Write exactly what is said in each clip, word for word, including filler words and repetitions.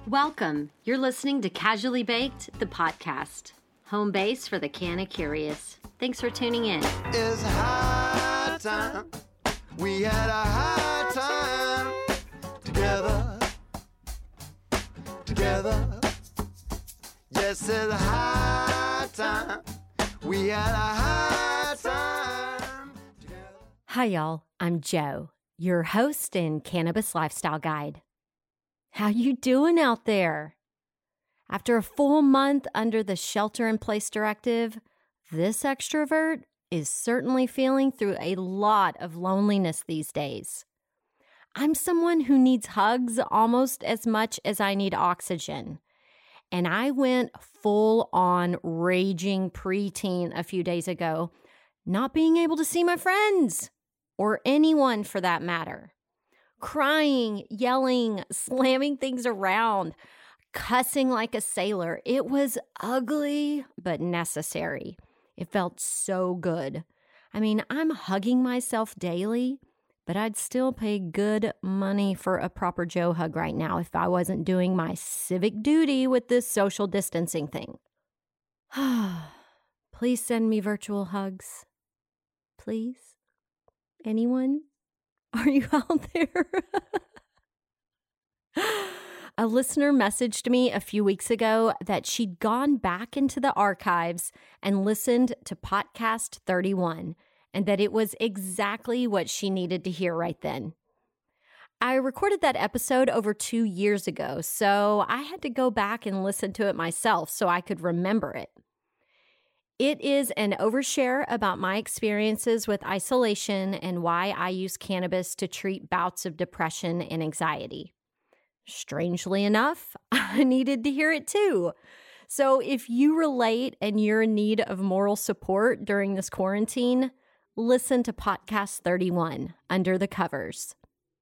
Welcome. You're listening to Casually Baked, the podcast. Home base for the Canna Curious. Thanks for tuning in. It's high time. We had a high time together. Together. Yes, it's high time. We had a high time together. Hi, y'all. I'm Jo, your host and cannabis lifestyle guide. How you doing out there? After a full month under the shelter-in-place directive, this extrovert is certainly feeling through a lot of loneliness these days. I'm someone who needs hugs almost as much as I need oxygen. And I went full-on raging preteen a few days ago, not being able to see my friends, or anyone for that matter. Crying, yelling, slamming things around, cussing like a sailor. It was ugly, but necessary. It felt so good. I mean, I'm hugging myself daily, but I'd still pay good money for a proper Jo hug right now if I wasn't doing my civic duty with this social distancing thing. Please send me virtual hugs. Please? Anyone? Are you out there? A listener messaged me a few weeks ago that she'd gone back into the archives and listened to podcast thirty-one, and that it was exactly what she needed to hear right then. I recorded that episode over two years ago, so I had to go back and listen to it myself so I could remember it. It is an overshare about my experiences with isolation and why I use cannabis to treat bouts of depression and anxiety. Strangely enough, I needed to hear it too. So if you relate and you're in need of moral support during this quarantine, listen to podcast thirty-one, Under the Covers.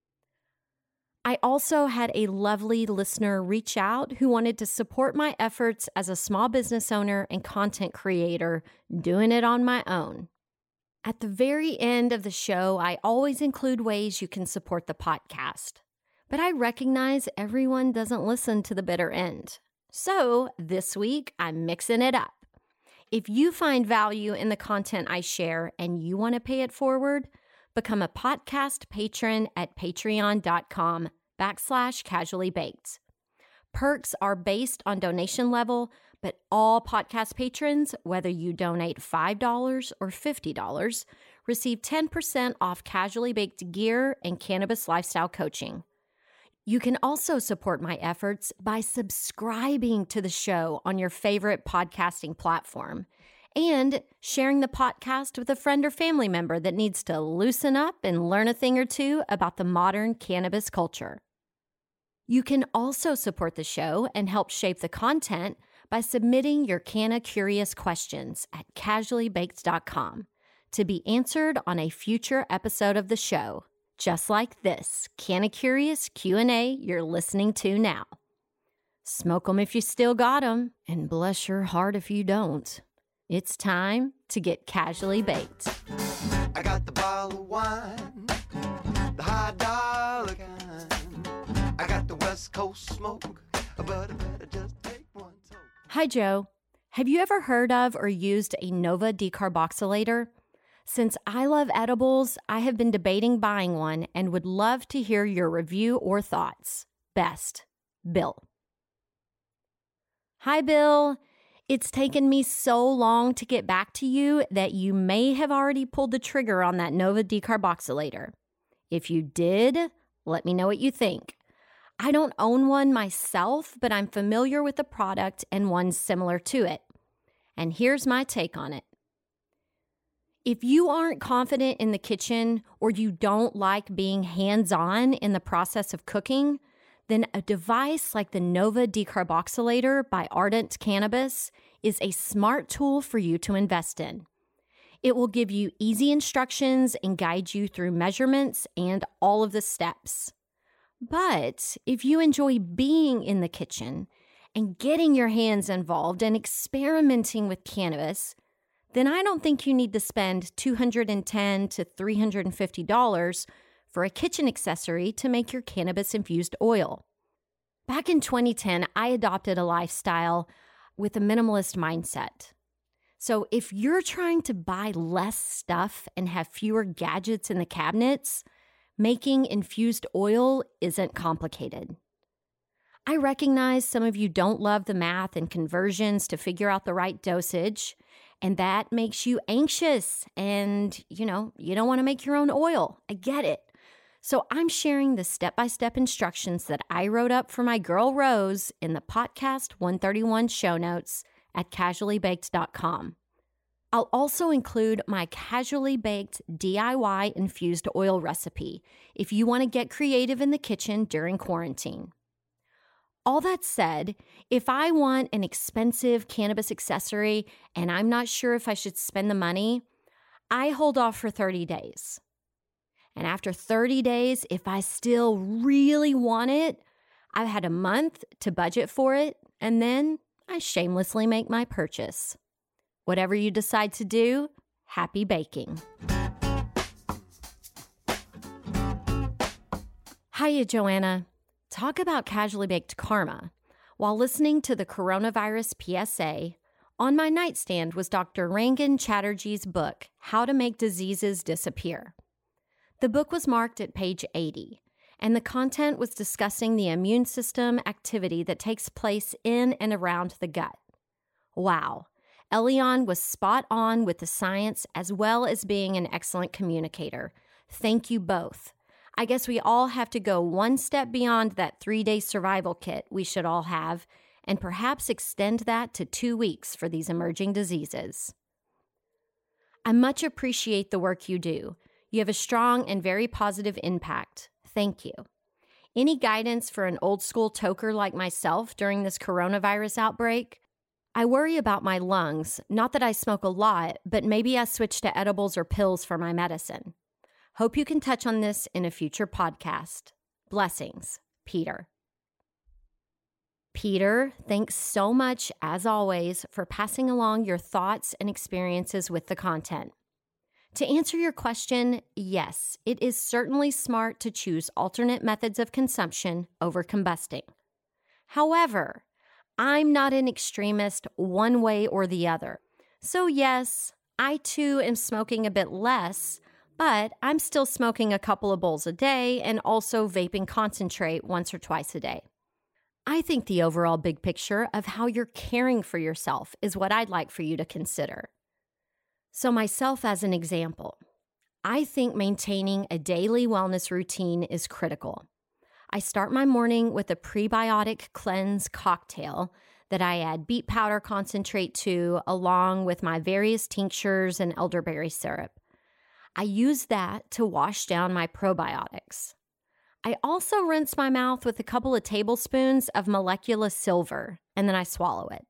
I also had a lovely listener reach out who wanted to support my efforts as a small business owner and content creator, doing it on my own. At the very end of the show, I always include ways you can support the podcast. But I recognize everyone doesn't listen to the bitter end. So this week, I'm mixing it up. If you find value in the content I share and you want to pay it forward, become a podcast patron at patreon.com backslash casually baked. Perks are based on donation level, but all podcast patrons, whether you donate five dollars or fifty dollars, receive ten percent off Casually Baked gear and cannabis lifestyle coaching. You can also support my efforts by subscribing to the show on your favorite podcasting platform and sharing the podcast with a friend or family member that needs to loosen up and learn a thing or two about the modern cannabis culture. You can also support the show and help shape the content by submitting your Canna Curious questions at casually baked dot com to be answered on a future episode of the show, just like this Canna Curious Q and A you're listening to now. Smoke 'em if you still got 'em, and bless your heart if you don't. It's time to get casually baked. I got the bottle of wine, the high dollar kind. I got the West Coast smoke, but I better just take one toke. Hi, Jo. Have you ever heard of or used a Nova decarboxylator? Since I love edibles, I have been debating buying one and would love to hear your review or thoughts. Best, Bill. Hi, Bill. It's taken me so long to get back to you that you may have already pulled the trigger on that Nova decarboxylator. If you did, let me know what you think. I don't own one myself, but I'm familiar with the product and one similar to it. And here's my take on it. If you aren't confident in the kitchen or you don't like being hands-on in the process of cooking, then a device like the Nova Decarboxylator by Ardent Cannabis is a smart tool for you to invest in. It will give you easy instructions and guide you through measurements and all of the steps. But if you enjoy being in the kitchen and getting your hands involved and experimenting with cannabis, then I don't think you need to spend two hundred ten dollars to three hundred fifty dollars for a kitchen accessory to make your cannabis-infused oil. Back in twenty ten, I adopted a lifestyle with a minimalist mindset. So if you're trying to buy less stuff and have fewer gadgets in the cabinets, making infused oil isn't complicated. I recognize some of you don't love the math and conversions to figure out the right dosage, and that makes you anxious and, you know, you don't want to make your own oil. I get it. So I'm sharing the step-by-step instructions that I wrote up for my girl Rose in the Podcast one thirty-one show notes at casually baked dot com. I'll also include my Casually Baked D I Y infused oil recipe if you want to get creative in the kitchen during quarantine. All that said, if I want an expensive cannabis accessory and I'm not sure if I should spend the money, I hold off for thirty days. And after thirty days, if I still really want it, I've had a month to budget for it, and then I shamelessly make my purchase. Whatever you decide to do, happy baking. Hiya, Joanna. Talk about casually baked karma. While listening to the coronavirus P S A, on my nightstand was Doctor Rangan Chatterjee's book, How to Make Diseases Disappear. The book was marked at page eighty, and the content was discussing the immune system activity that takes place in and around the gut. Wow. Elion was spot on with the science as well as being an excellent communicator. Thank you both. I guess we all have to go one step beyond that three-day survival kit we should all have and perhaps extend that to two weeks for these emerging diseases. I much appreciate the work you do. You have a strong and very positive impact. Thank you. Any guidance for an old-school toker like myself during this coronavirus outbreak? I worry about my lungs, not that I smoke a lot, but maybe I switch to edibles or pills for my medicine. Hope you can touch on this in a future podcast. Blessings, Peter. Peter, thanks so much, as always, for passing along your thoughts and experiences with the content. To answer your question, yes, it is certainly smart to choose alternate methods of consumption over combusting. However, I'm not an extremist one way or the other. So yes, I too am smoking a bit less, but I'm still smoking a couple of bowls a day and also vaping concentrate once or twice a day. I think the overall big picture of how you're caring for yourself is what I'd like for you to consider. So myself as an example, I think maintaining a daily wellness routine is critical. I start my morning with a prebiotic cleanse cocktail that I add beet powder concentrate to, along with my various tinctures and elderberry syrup. I use that to wash down my probiotics. I also rinse my mouth with a couple of tablespoons of molecular silver, and then I swallow it.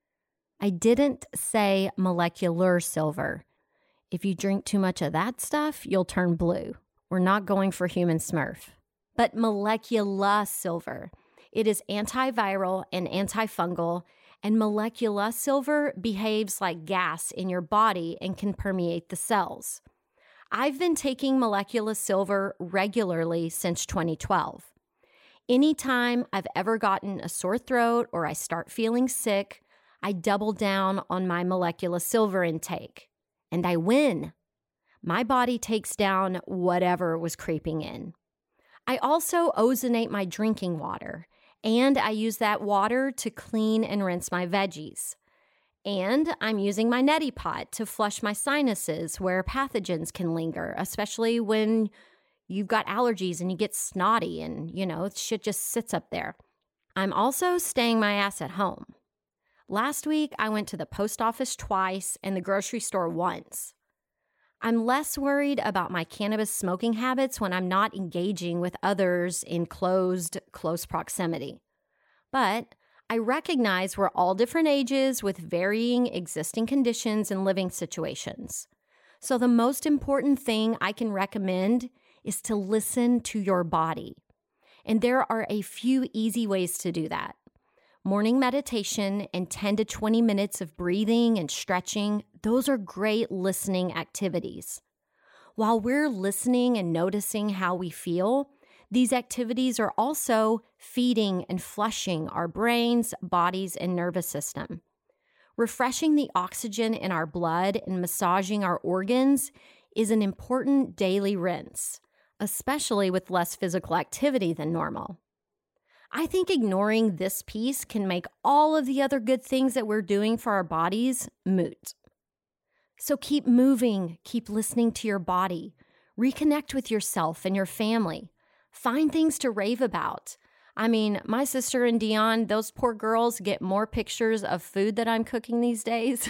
I didn't say molecular silver. If you drink too much of that stuff, you'll turn blue. We're not going for human Smurf. But molecular silver. It is antiviral and antifungal, and molecular silver behaves like gas in your body and can permeate the cells. I've been taking molecular silver regularly since twenty twelve. Anytime I've ever gotten a sore throat or I start feeling sick, I double down on my molecular silver intake, and I win. My body takes down whatever was creeping in. I also ozonate my drinking water, and I use that water to clean and rinse my veggies. And I'm using my neti pot to flush my sinuses where pathogens can linger, especially when you've got allergies and you get snotty and, you know, shit just sits up there. I'm also staying my ass at home. Last week, I went to the post office twice and the grocery store once. I'm less worried about my cannabis smoking habits when I'm not engaging with others in closed, close proximity. But I recognize we're all different ages with varying existing conditions and living situations. So the most important thing I can recommend is to listen to your body. And there are a few easy ways to do that. Morning meditation and ten to twenty minutes of breathing and stretching, those are great listening activities. While we're listening and noticing how we feel, These activities are also feeding and flushing our brains, bodies, and nervous system. Refreshing the oxygen in our blood and massaging our organs is an important daily rinse, especially with less physical activity than normal. I think ignoring this piece can make all of the other good things that we're doing for our bodies moot. So keep moving, keep listening to your body, reconnect with yourself and your family, find things to rave about. I mean, my sister and Dion, those poor girls get more pictures of food that I'm cooking these days.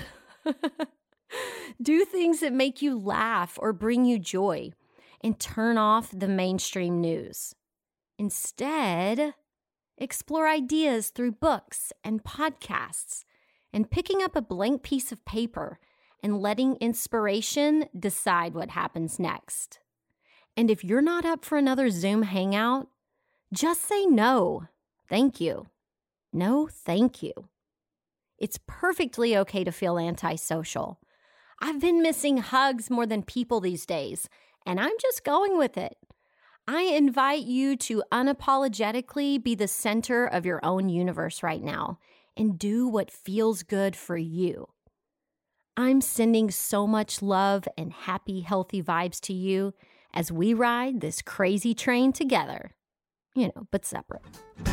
Do things that make you laugh or bring you joy, and turn off the mainstream news. Instead, explore ideas through books and podcasts, and picking up a blank piece of paper and letting inspiration decide what happens next. And if you're not up for another Zoom hangout, just say no, thank you. No, thank you. It's perfectly okay to feel antisocial. I've been missing hugs more than people these days, and I'm just going with it. I invite you to unapologetically be the center of your own universe right now and do what feels good for you. I'm sending so much love and happy, healthy vibes to you as we ride this crazy train together. You know, but separate.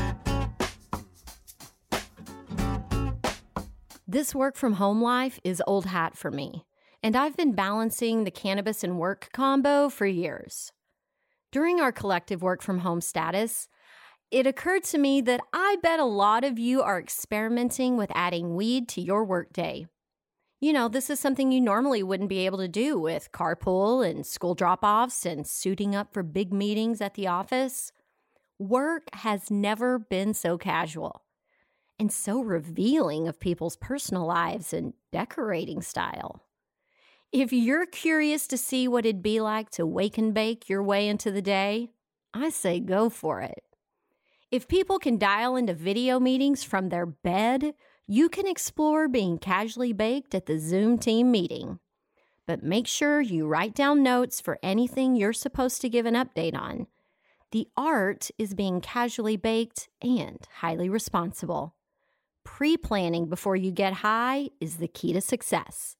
This work from home life is old hat for me, and I've been balancing the cannabis and work combo for years. During our collective work from home status, it occurred to me that I bet a lot of you are experimenting with adding weed to your workday. You know, this is something you normally wouldn't be able to do with carpool and school drop-offs and suiting up for big meetings at the office. Work has never been so casual and so revealing of people's personal lives and decorating style. If you're curious to see what it'd be like to wake and bake your way into the day, I say go for it. If people can dial into video meetings from their bed, you can explore being casually baked at the Zoom team meeting. But make sure you write down notes for anything you're supposed to give an update on. The art is being casually baked and highly responsible. Pre-planning before you get high is the key to success.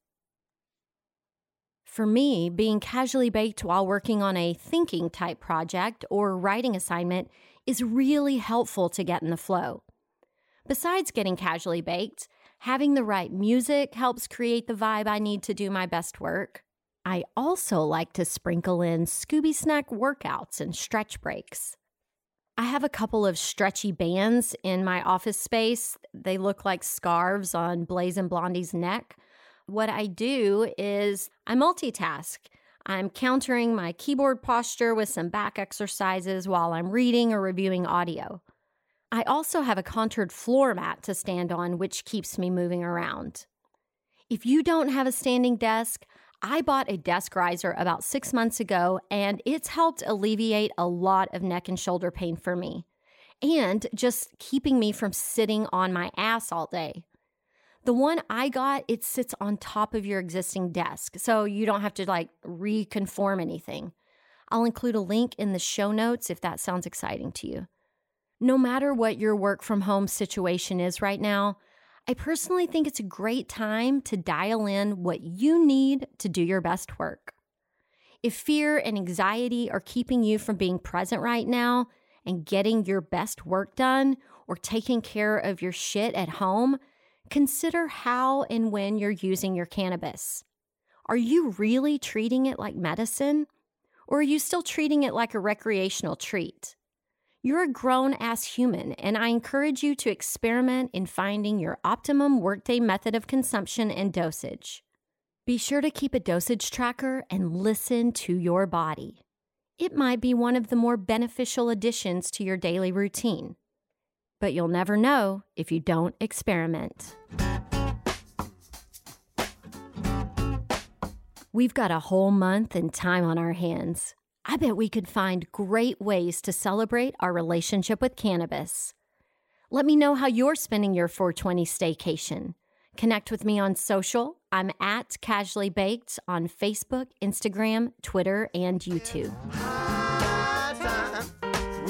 For me, being casually baked while working on a thinking type project or writing assignment is really helpful to get in the flow. Besides getting casually baked, having the right music helps create the vibe I need to do my best work. I also like to sprinkle in Scooby Snack workouts and stretch breaks. I have a couple of stretchy bands in my office space. They look like scarves on Blaze and Blondie's neck. What I do is I multitask. I'm countering my keyboard posture with some back exercises while I'm reading or reviewing audio. I also have a contoured floor mat to stand on, which keeps me moving around. If you don't have a standing desk, I bought a desk riser about six months ago, and it's helped alleviate a lot of neck and shoulder pain for me, and just keeping me from sitting on my ass all day. The one I got, it sits on top of your existing desk, so you don't have to like reconform anything. I'll include a link in the show notes if that sounds exciting to you. No matter what your work from home situation is right now, I personally think it's a great time to dial in what you need to do your best work. If fear and anxiety are keeping you from being present right now and getting your best work done or taking care of your shit at home, consider how and when you're using your cannabis. Are you really treating it like medicine? Or are you still treating it like a recreational treat? You're a grown-ass human, and I encourage you to experiment in finding your optimum workday method of consumption and dosage. Be sure to keep a dosage tracker and listen to your body. It might be one of the more beneficial additions to your daily routine. But you'll never know if you don't experiment. We've got a whole month and time on our hands. I bet we could find great ways to celebrate our relationship with cannabis. Let me know how you're spending your four twenty staycation. Connect with me on social. I'm at Casually Baked on Facebook, Instagram, Twitter, and YouTube.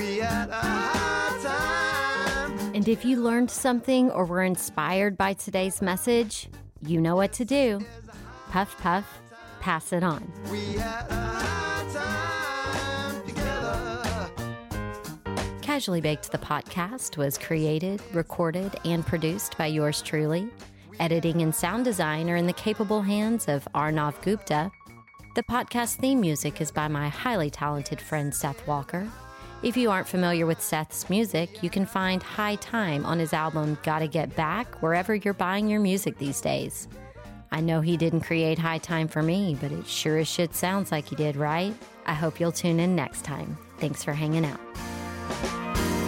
And if you learned something or were inspired by today's message, you know what to do. Puff, puff, pass it on. We had a high time together. Casually Baked, the podcast, was created, recorded, and produced by yours truly. Editing and sound design are in the capable hands of Arnav Gupta. The podcast theme music is by my highly talented friend Seth Walker. If you aren't familiar with Seth's music, you can find High Time on his album Gotta Get Back wherever you're buying your music these days. I know he didn't create High Time for me, but it sure as shit sounds like he did, right? I hope you'll tune in next time. Thanks for hanging out.